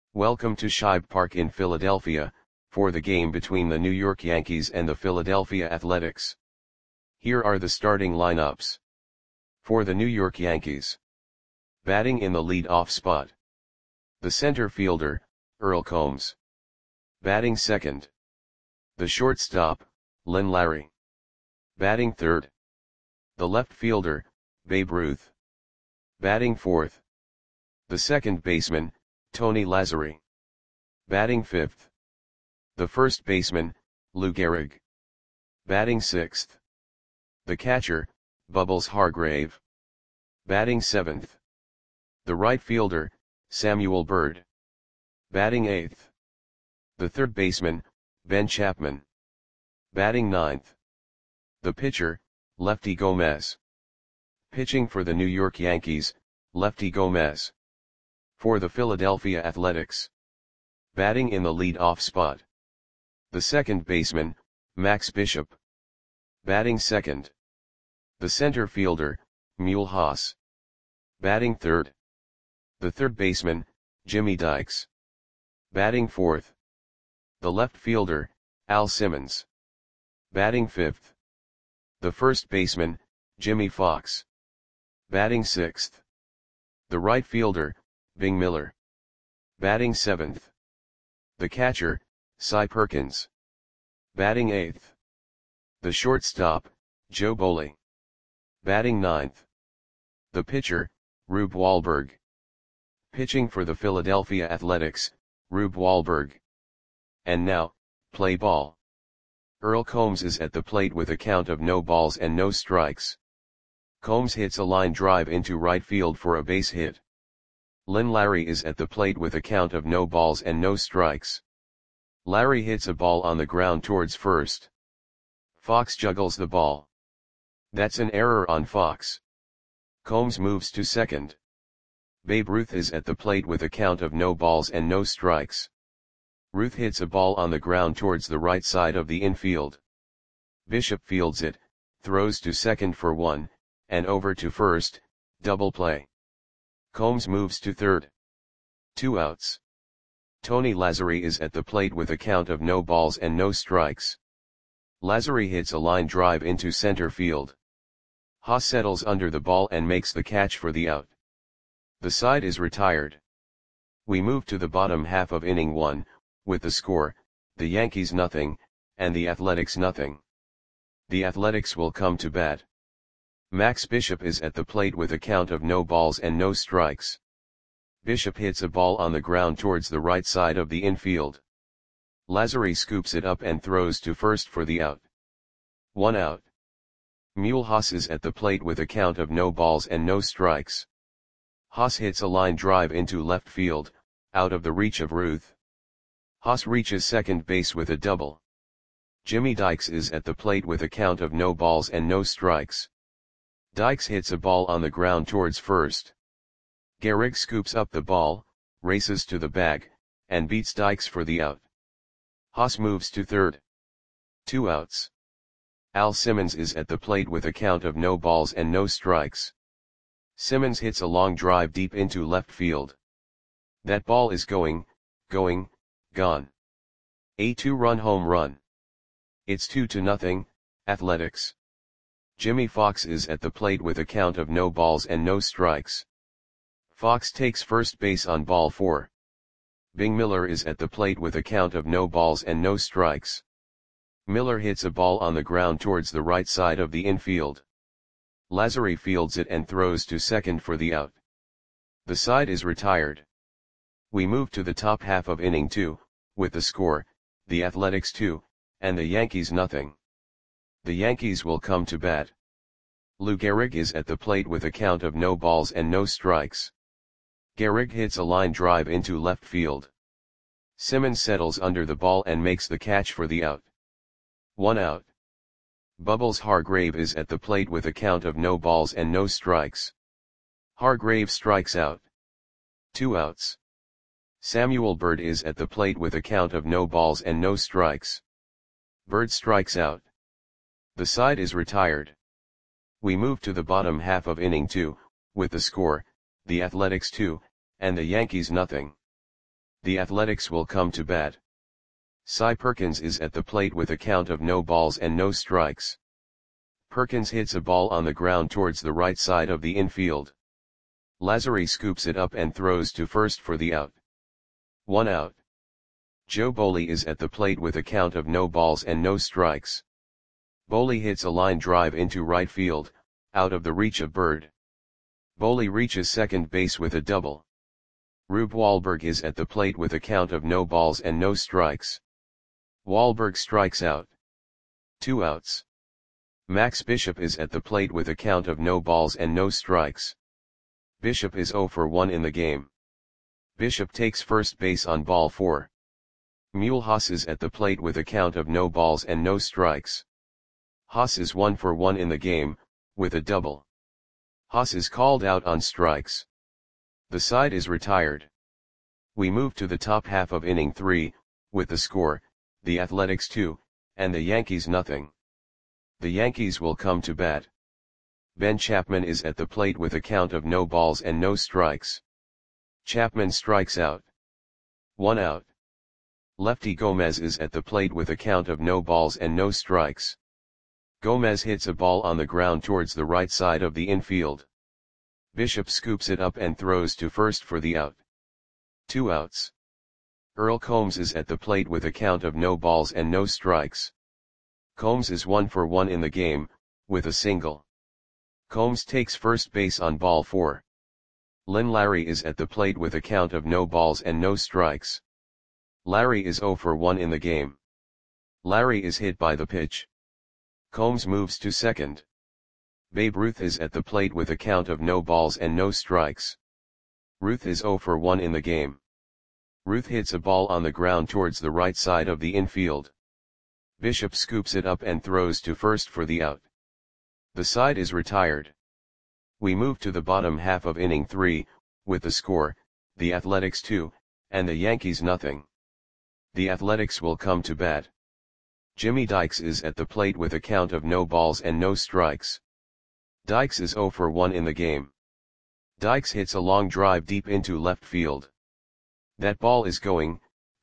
Welcome to Shibe Park in Philadelphia, for the game between the New York Yankees and the Philadelphia Athletics. Here are the starting lineups. For the New York Yankees. Batting in the lead-off spot. The center fielder, Earl Combs. Batting second. The shortstop, Lynn Larry. Batting third. The left fielder, Babe Ruth. Batting fourth. The second baseman, Tony Lazzeri. Batting fifth. The first baseman, Lou Gehrig. Batting sixth. The catcher, Bubbles Hargrave. Batting seventh. The right fielder, Samuel Byrd. Batting eighth. The third baseman, Ben Chapman. Batting ninth. The pitcher, Lefty Gomez. Pitching for the New York Yankees, Lefty Gomez. For the Philadelphia Athletics. Batting in the lead-off spot. The second baseman, Max Bishop. Batting second. The center fielder, Mule Haas. Batting third. The third baseman, Jimmy Dykes. Batting fourth. The left fielder, Al Simmons. Batting fifth. The first baseman, Jimmy Fox. Batting sixth. The right fielder, Bing Miller. Batting seventh. The catcher, Cy Perkins. Batting eighth. The shortstop, Joe Boley. Batting ninth. The pitcher, Rube Wahlberg. Pitching for the Philadelphia Athletics, Rube Wahlberg. And now, play ball. Earl Combs is at the plate with a count of no balls and no strikes. Combs hits a line drive into right field for a base hit. Lynn Larry is at the plate with a count of no balls and no strikes. Larry hits a ball on the ground towards first. Fox juggles the ball. That's an error on Fox. Combs moves to second. Babe Ruth is at the plate with a count of no balls and no strikes. Ruth hits a ball on the ground towards the right side of the infield. Bishop fields it, throws to second for one, and over to first, double play. Combs moves to third. 2 outs. Tony Lazzeri is at the plate with a count of no balls and no strikes. Lazzeri hits a line drive into center field. Haas settles under the ball and makes the catch for the out. The side is retired. We move to the bottom half of inning 1, with the score, the Yankees nothing, and the Athletics nothing. The Athletics will come to bat. Max Bishop is at the plate with a count of no balls and no strikes. Bishop hits a ball on the ground towards the right side of the infield. Lazzeri scoops it up and throws to first for the out. 1 out. Mule Haas is at the plate with a count of no balls and no strikes. Haas hits a line drive into left field, out of the reach of Ruth. Haas reaches second base with a double. Jimmy Dykes is at the plate with a count of no balls and no strikes. Dykes hits a ball on the ground towards first. Gehrig scoops up the ball, races to the bag, and beats Dykes for the out. Haas moves to third. 2 outs. Al Simmons is at the plate with a count of no balls and no strikes. Simmons hits a long drive deep into left field. That ball is gone. A 2-run home run. It's 2-0, Athletics. Jimmy Fox is at the plate with a count of no balls and no strikes. Fox takes first base on ball 4. Bing Miller is at the plate with a count of no balls and no strikes. Miller hits a ball on the ground towards the right side of the infield. Lazzeri fields it and throws to second for the out. The side is retired. We move to the top half of inning 2, with the score, the Athletics 2, and the Yankees nothing. The Yankees will come to bat. Lou Gehrig is at the plate with a count of no balls and no strikes. Gehrig hits a line drive into left field. Simmons settles under the ball and makes the catch for the out. 1 out. Bubbles Hargrave is at the plate with a count of no balls and no strikes. Hargrave strikes out. 2 outs. Samuel Byrd is at the plate with a count of no balls and no strikes. Byrd strikes out. The side is retired. We move to the bottom half of inning 2, with the score, the Athletics 2, and the Yankees nothing. The Athletics will come to bat. Cy Perkins is at the plate with a count of no balls and no strikes. Perkins hits a ball on the ground towards the right side of the infield. Lazary scoops it up and throws to first for the out. 1 out. Joe Boley is at the plate with a count of no balls and no strikes. Boley hits a line drive into right field, out of the reach of Bird. Boley reaches second base with a double. Rube Wahlberg is at the plate with a count of no balls and no strikes. Wahlberg strikes out. 2 outs. Max Bishop is at the plate with a count of no balls and no strikes. Bishop is 0 for 1 in the game. Bishop takes first base on ball 4. Mulhouse is at the plate with a count of no balls and no strikes. Haas is 1 for 1 in the game, with a double. Haas is called out on strikes. The side is retired. We move to the top half of inning 3, with the score, the Athletics 2, and the Yankees nothing. The Yankees will come to bat. Ben Chapman is at the plate with a count of no balls and no strikes. Chapman strikes out. 1 out. Lefty Gomez is at the plate with a count of no balls and no strikes. Gomez hits a ball on the ground towards the right side of the infield. Bishop scoops it up and throws to first for the out. 2 outs. Earl Combs is at the plate with a count of no balls and no strikes. Combs is 1 for 1 in the game, with a single. Combs takes first base on ball 4. Lynn Larry is at the plate with a count of no balls and no strikes. Larry is 0 for 1 in the game. Larry is hit by the pitch. Combs moves to second. Babe Ruth is at the plate with a count of no balls and no strikes. Ruth is 0 for 1 in the game. Ruth hits a ball on the ground towards the right side of the infield. Bishop scoops it up and throws to first for the out. The side is retired. We move to the bottom half of inning 3, with the score, the Athletics 2, and the Yankees nothing. The Athletics will come to bat. Jimmy Dykes is at the plate with a count of no balls and no strikes. Dykes is 0 for 1 in the game. Dykes hits a long drive deep into left field. That ball is gone.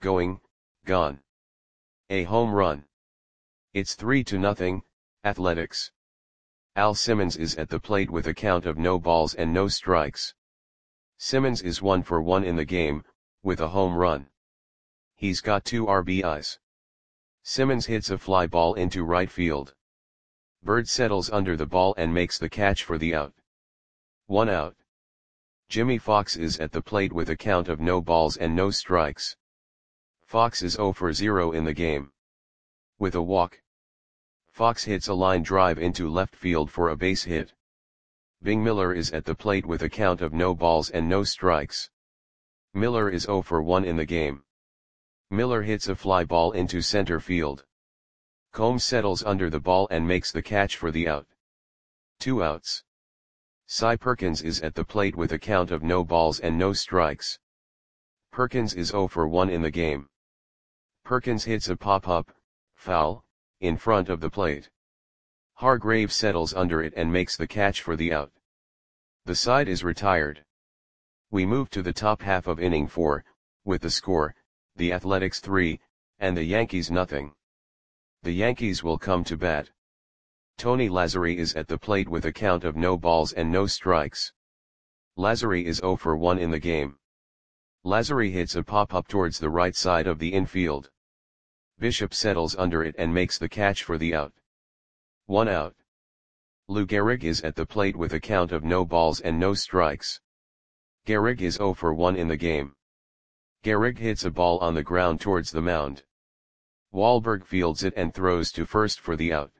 A home run. It's 3-0, Athletics. Al Simmons is at the plate with a count of no balls and no strikes. Simmons is 1 for 1 in the game, with a home run. He's got 2 RBIs. Simmons hits a fly ball into right field. Bird settles under the ball and makes the catch for the out. 1 out. Jimmy Fox is at the plate with a count of no balls and no strikes. Fox is 0 for 0 in the game. With a walk. Fox hits a line drive into left field for a base hit. Bing Miller is at the plate with a count of no balls and no strikes. Miller is 0 for 1 in the game. Miller hits a fly ball into center field. Combs settles under the ball and makes the catch for the out. 2 outs. Cy Perkins is at the plate with a count of no balls and no strikes. Perkins is 0 for 1 in the game. Perkins hits a pop-up, foul, in front of the plate. Hargrave settles under it and makes the catch for the out. The side is retired. We move to the top half of inning 4, with the score, the Athletics 3, and the Yankees nothing. The Yankees will come to bat. Tony Lazzeri is at the plate with a count of no balls and no strikes. Lazzeri is 0 for 1 in the game. Lazzeri hits a pop-up towards the right side of the infield. Bishop settles under it and makes the catch for the out. 1 out. Lou Gehrig is at the plate with a count of no balls and no strikes. Gehrig is 0 for 1 in the game. Gehrig hits a ball on the ground towards the mound. Wahlberg fields it and throws to first for the out.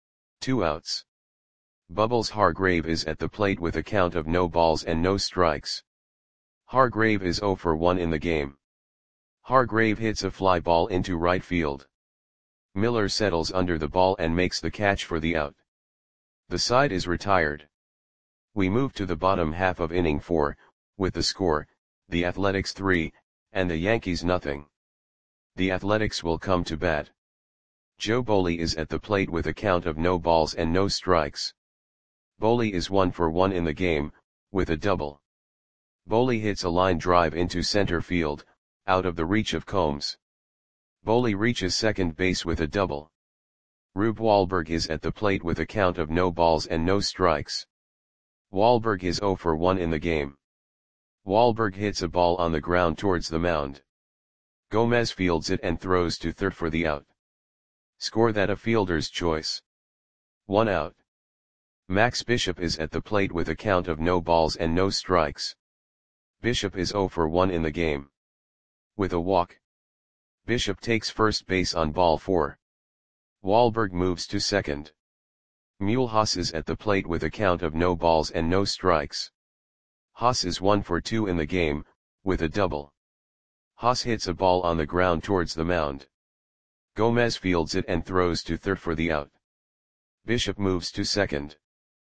2 outs. Bubbles Hargrave is at the plate with a count of no balls and no strikes. Hargrave is 0 for 1 in the game. Hargrave hits a fly ball into right field. Miller settles under the ball and makes the catch for the out. The side is retired. We move to the bottom half of inning 4, with the score, the Athletics 3, and the Yankees nothing. The Athletics will come to bat. Joe Boley is at the plate with a count of no balls and no strikes. Boley is 1 for 1 in the game, with a double. Boley hits a line drive into center field, out of the reach of Combs. Boley reaches second base with a double. Rube Wahlberg is at the plate with a count of no balls and no strikes. Wahlberg is 0 for 1 in the game. Wahlberg hits a ball on the ground towards the mound. Gomez fields it and throws to third for the out. Score that a fielder's choice. 1 out. Max Bishop is at the plate with a count of no balls and no strikes. Bishop is 0 for 1 in the game. With a walk, Bishop takes first base on ball 4. Wahlberg moves to second. Mulhouse is at the plate with a count of no balls and no strikes. Haas is 1 for 2 in the game, with a double. Haas hits a ball on the ground towards the mound. Gomez fields it and throws to third for the out. Bishop moves to second.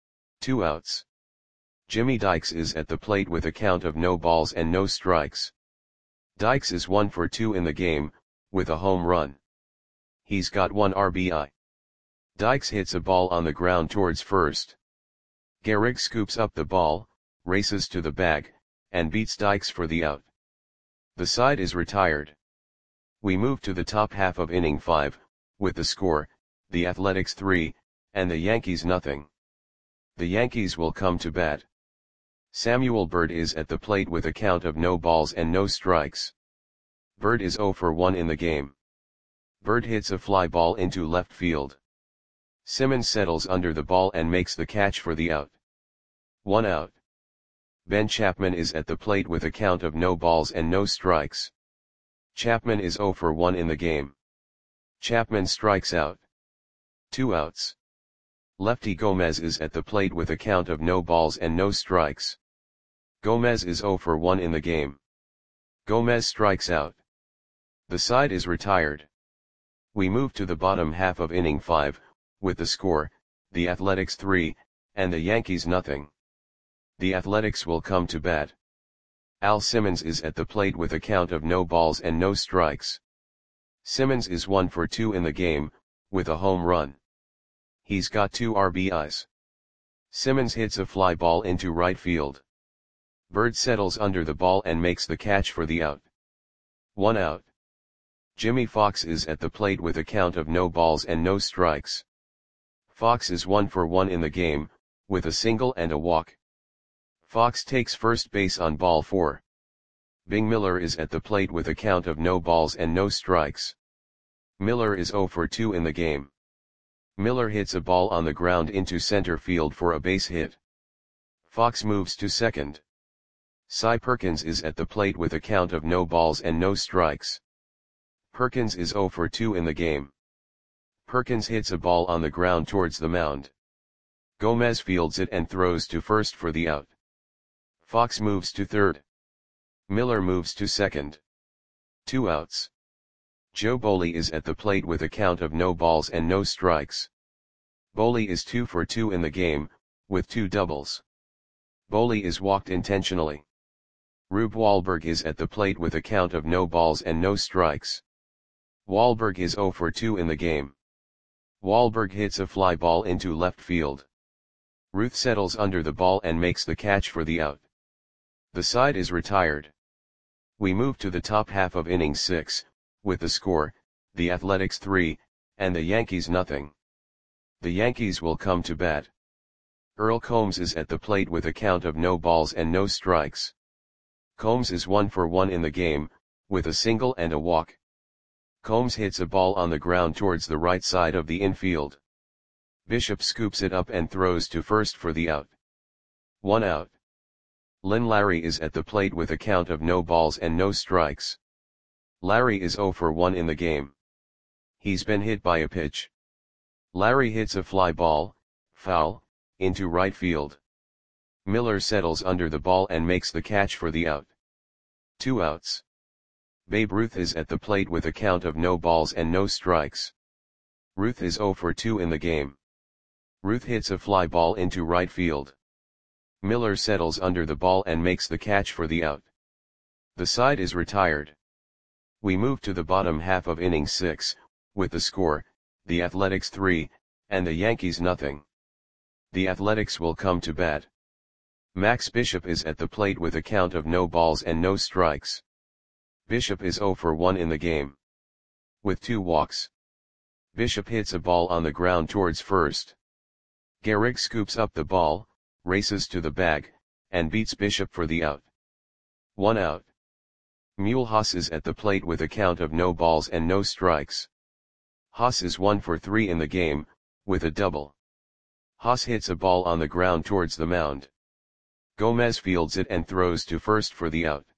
2 outs. Jimmy Dykes is at the plate with a count of no balls and no strikes. Dykes is 1 for 2 in the game, with a home run. He's got 1 RBI. Dykes hits a ball on the ground towards first. Gehrig scoops up the ball, races to the bag, and beats Dykes for the out. The side is retired. We move to the top half of inning 5, with the score, the Athletics 3, and the Yankees nothing. The Yankees will come to bat. Samuel Bird is at the plate with a count of no balls and no strikes. Bird is 0 for 1 in the game. Bird hits a fly ball into left field. Simmons settles under the ball and makes the catch for the out. 1 out. Ben Chapman is at the plate with a count of no balls and no strikes. Chapman is 0 for 1 in the game. Chapman strikes out. 2 outs. Lefty Gomez is at the plate with a count of no balls and no strikes. Gomez is 0 for 1 in the game. Gomez strikes out. The side is retired. We move to the bottom half of inning 5, with the score, the Athletics 3, and the Yankees nothing. The Athletics will come to bat. Al Simmons is at the plate with a count of no balls and no strikes. Simmons is 1 for 2 in the game, with a home run. He's got 2 RBIs. Simmons hits a fly ball into right field. Bird settles under the ball and makes the catch for the out. 1 out. Jimmy Fox is at the plate with a count of no balls and no strikes. Fox is 1 for 1 in the game, with a single and a walk. Fox takes first base on ball 4. Bing Miller is at the plate with a count of no balls and no strikes. Miller is 0 for 2 in the game. Miller hits a ball on the ground into center field for a base hit. Fox moves to second. Cy Perkins is at the plate with a count of no balls and no strikes. Perkins is 0 for 2 in the game. Perkins hits a ball on the ground towards the mound. Gomez fields it and throws to first for the out. Fox moves to third. Miller moves to second. 2 outs. Joe Boley is at the plate with a count of no balls and no strikes. Boley is 2 for 2 in the game, with 2 doubles. Boley is walked intentionally. Rube Wahlberg is at the plate with a count of no balls and no strikes. Wahlberg is 0 for 2 in the game. Wahlberg hits a fly ball into left field. Ruth settles under the ball and makes the catch for the out. The side is retired. We move to the top half of inning 6, with the score, the Athletics 3, and the Yankees nothing. The Yankees will come to bat. Earl Combs is at the plate with a count of no balls and no strikes. Combs is 1 for 1 in the game, with a single and a walk. Combs hits a ball on the ground towards the right side of the infield. Bishop scoops it up and throws to first for the out. 1 out. Lynn Larry is at the plate with a count of no balls and no strikes. Larry is 0 for 1 in the game. He's been hit by a pitch. Larry hits a fly ball, foul, into right field. Miller settles under the ball and makes the catch for the out. 2 outs. Babe Ruth is at the plate with a count of no balls and no strikes. Ruth is 0 for 2 in the game. Ruth hits a fly ball into right field. Miller settles under the ball and makes the catch for the out. The side is retired. We move to the bottom half of inning 6, with the score, the Athletics 3, and the Yankees nothing. The Athletics will come to bat. Max Bishop is at the plate with a count of no balls and no strikes. Bishop is 0 for 1 in the game. With 2 walks. Bishop hits a ball on the ground towards first. Gehrig scoops up the ball, races to the bag, and beats Bishop for the out. 1 out. Mulhouse is at the plate with a count of no balls and no strikes. Haas is 1 for 3 in the game, with a double. Haas hits a ball on the ground towards the mound. Gomez fields it and throws to first for the out.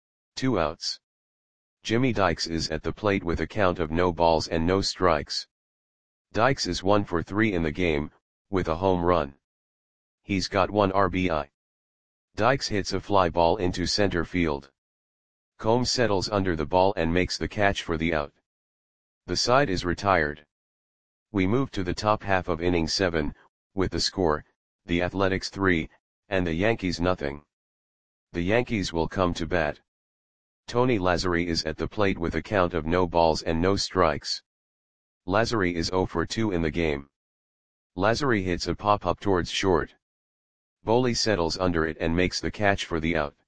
2 outs. Jimmy Dykes is at the plate with a count of no balls and no strikes. Dykes is 1 for 3 in the game, with a home run. He's got 1 RBI. Dykes hits a fly ball into center field. Combs settles under the ball and makes the catch for the out. The side is retired. We move to the top half of inning 7, with the score, the Athletics 3, and the Yankees nothing. The Yankees will come to bat. Tony Lazzeri is at the plate with a count of no balls and no strikes. Lazzeri is 0 for 2 in the game. Lazzeri hits a pop-up towards short. Boley settles under it and makes the catch for the out.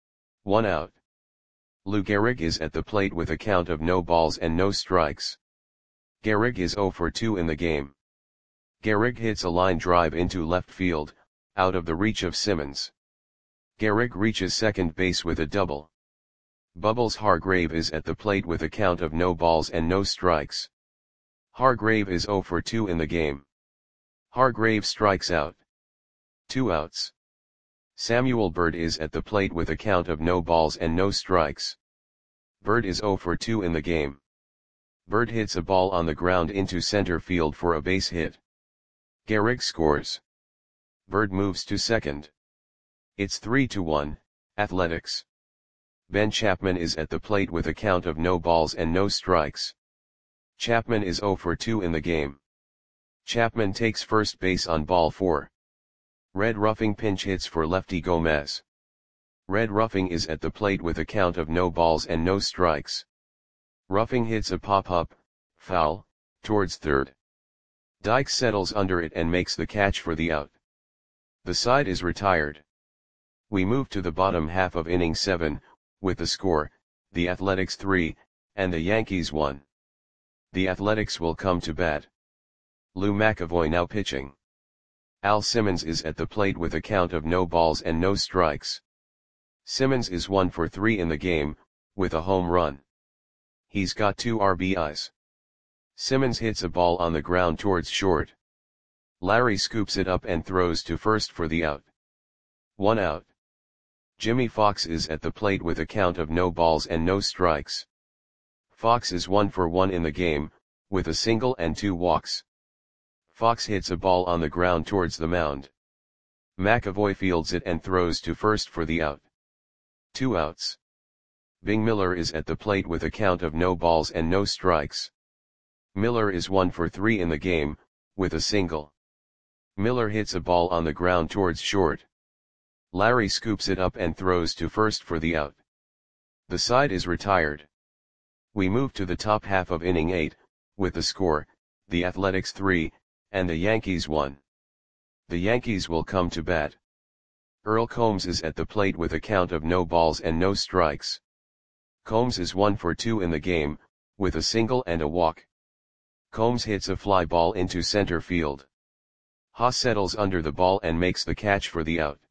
1 out. Lou Gehrig is at the plate with a count of no balls and no strikes. Gehrig is 0 for 2 in the game. Gehrig hits a line drive into left field, out of the reach of Simmons. Gehrig reaches second base with a double. Bubbles Hargrave is at the plate with a count of no balls and no strikes. Hargrave is 0 for 2 in the game. Hargrave strikes out. 2 outs. Samuel Bird is at the plate with a count of no balls and no strikes. Bird is 0 for 2 in the game. Bird hits a ball on the ground into center field for a base hit. Gehrig scores. Bird moves to second. It's 3-1, Athletics. Ben Chapman is at the plate with a count of no balls and no strikes. Chapman is 0 for 2 in the game. Chapman takes first base on ball 4. Red Ruffing pinch hits for lefty Gomez. Red Ruffing is at the plate with a count of no balls and no strikes. Ruffing hits a pop-up, foul, towards third. Dykes settles under it and makes the catch for the out. The side is retired. We move to the bottom half of inning 7, with the score, the Athletics 3, and the Yankees 1. The Athletics will come to bat. Lou McAvoy now pitching. Al Simmons is at the plate with a count of no balls and no strikes. Simmons is 1 for 3 in the game, with a home run. He's got 2 RBIs. Simmons hits a ball on the ground towards short. Larry scoops it up and throws to first for the out. 1 out. Jimmy Fox is at the plate with a count of no balls and no strikes. Fox is 1 for 1 in the game, with a single and 2 walks. Fox hits a ball on the ground towards the mound. McAvoy fields it and throws to first for the out. 2 outs. Bing Miller is at the plate with a count of no balls and no strikes. Miller is 1 for 3 in the game, with a single. Miller hits a ball on the ground towards short. Larry scoops it up and throws to first for the out. The side is retired. We move to the top half of inning 8, with the score, the Athletics 3, and the Yankees 1. The Yankees will come to bat. Earl Combs is at the plate with a count of no balls and no strikes. Combs is 1 for 2 in the game, with a single and a walk. Combs hits a fly ball into center field. Haas settles under the ball and makes the catch for the out.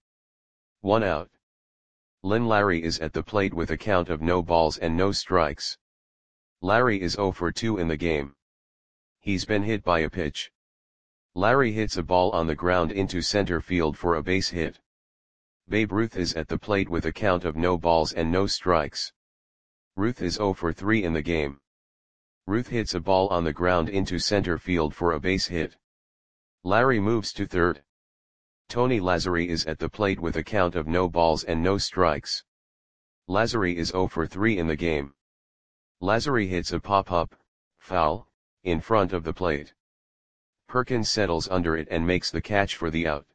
1 out. Lynn Larry is at the plate with a count of no balls and no strikes. Larry is 0 for 2 in the game. He's been hit by a pitch. Larry hits a ball on the ground into center field for a base hit. Babe Ruth is at the plate with a count of no balls and no strikes. Ruth is 0 for 3 in the game. Ruth hits a ball on the ground into center field for a base hit. Larry moves to third. Tony Lazzeri is at the plate with a count of no balls and no strikes. Lazzeri is 0 for 3 in the game. Lazzeri hits a pop-up, foul, in front of the plate. Perkins settles under it and makes the catch for the out.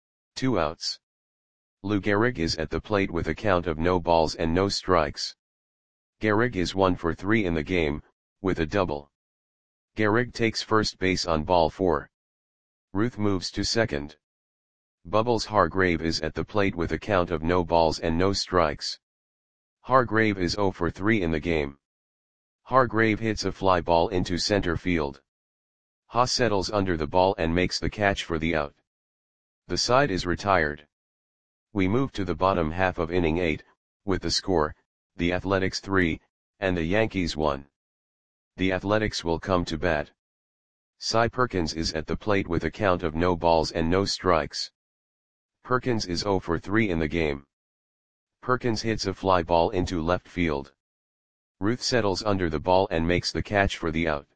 2 outs. Lou Gehrig is at the plate with a count of no balls and no strikes. Gehrig is 1 for 3 in the game, with a double. Gehrig takes first base on ball 4. Ruth moves to second. Bubbles Hargrave is at the plate with a count of no balls and no strikes. Hargrave is 0 for 3 in the game. Hargrave hits a fly ball into center field. Haas settles under the ball and makes the catch for the out. The side is retired. We move to the bottom half of inning 8, with the score, the Athletics 3, and the Yankees 1. The Athletics will come to bat. Cy Perkins is at the plate with a count of no balls and no strikes. Perkins is 0 for 3 in the game. Perkins hits a fly ball into left field. Ruth settles under the ball and makes the catch for the out.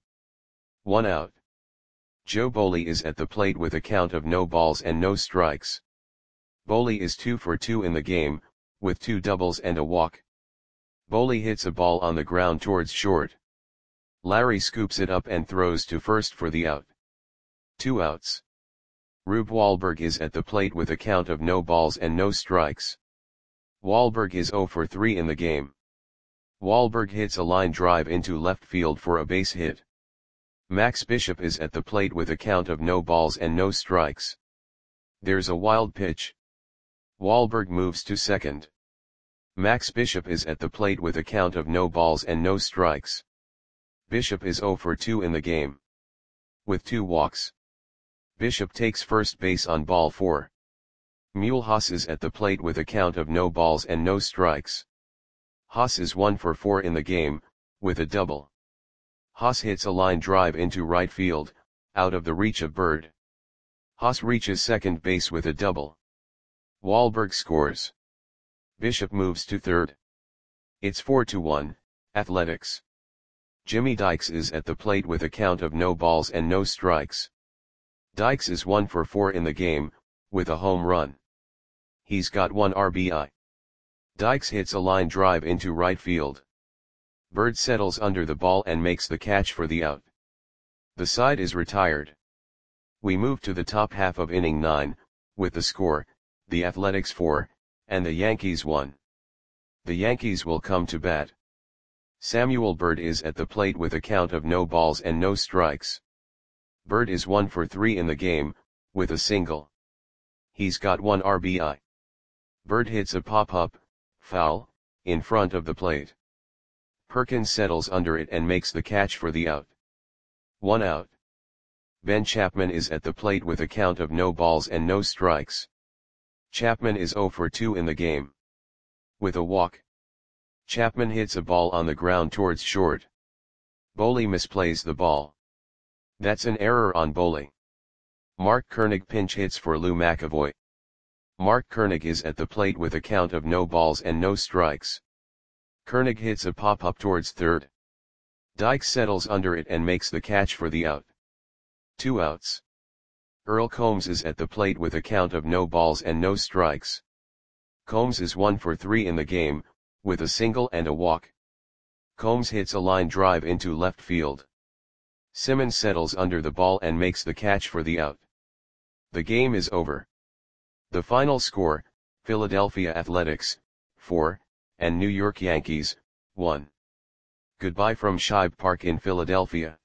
1 out. Joe Boley is at the plate with a count of no balls and no strikes. Boley is 2 for 2 in the game, with 2 doubles and a walk. Boley hits a ball on the ground towards short. Larry scoops it up and throws to first for the out. 2 outs. Rube Wahlberg is at the plate with a count of no balls and no strikes. Wahlberg is 0 for 3 in the game. Wahlberg hits a line drive into left field for a base hit. Max Bishop is at the plate with a count of no balls and no strikes. There's a wild pitch. Wahlberg moves to second. Max Bishop is at the plate with a count of no balls and no strikes. Bishop is 0 for 2 in the game. With 2 walks. Bishop takes first base on ball 4. Mule Haas is at the plate with a count of no balls and no strikes. Haas is 1 for 4 in the game, with a double. Haas hits a line drive into right field, out of the reach of Bird. Haas reaches second base with a double. Wahlberg scores. Bishop moves to third. It's 4-1, Athletics. Jimmy Dykes is at the plate with a count of no balls and no strikes. Dykes is 1 for 4 in the game, with a home run. He's got 1 RBI. Dykes hits a line drive into right field. Bird settles under the ball and makes the catch for the out. The side is retired. We move to the top half of inning 9, with the score, the Athletics 4, and the Yankees 1. The Yankees will come to bat. Samuel Bird is at the plate with a count of no balls and no strikes. Bird is 1 for 3 in the game, with a single. He's got 1 RBI. Bird hits a pop-up, foul, in front of the plate. Perkins settles under it and makes the catch for the out. 1 out. Ben Chapman is at the plate with a count of no balls and no strikes. Chapman is 0 for 2 in the game. With a walk. Chapman hits a ball on the ground towards short. Boley misplays the ball. That's an error on Boley. Mark Koenig pinch hits for Lou McAvoy. Mark Koenig is at the plate with a count of no balls and no strikes. Koenig hits a pop-up towards third. Dykes settles under it and makes the catch for the out. 2 outs. Earl Combs is at the plate with a count of no balls and no strikes. Combs is 1 for 3 in the game, with a single and a walk. Combs hits a line drive into left field. Simmons settles under the ball and makes the catch for the out. The game is over. The final score, Philadelphia Athletics, 4, and New York Yankees, 1. Goodbye from Shibe Park in Philadelphia.